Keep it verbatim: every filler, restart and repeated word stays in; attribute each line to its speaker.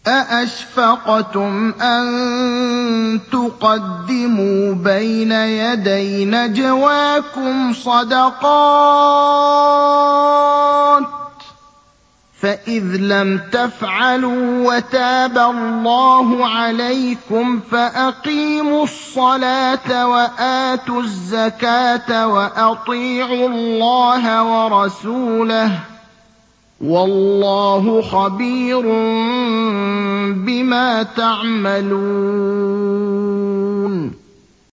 Speaker 1: أَأَشْفَقْتُمْ أَن تُقَدِّمُوا بَيْنَ يَدَيْ نَجْوَاكُمْ صَدَقَاتٍ ۚ فَإِذْ لَمْ تَفْعَلُوا وَتَابَ اللَّهُ عَلَيْكُمْ فَأَقِيمُوا الصَّلَاةَ وَآتُوا الزَّكَاةَ وَأَطِيعُوا اللَّهَ وَرَسُولَهُ ۚ وَاللَّهُ خَبِيرٌ بِمَا تَعْمَلُونَ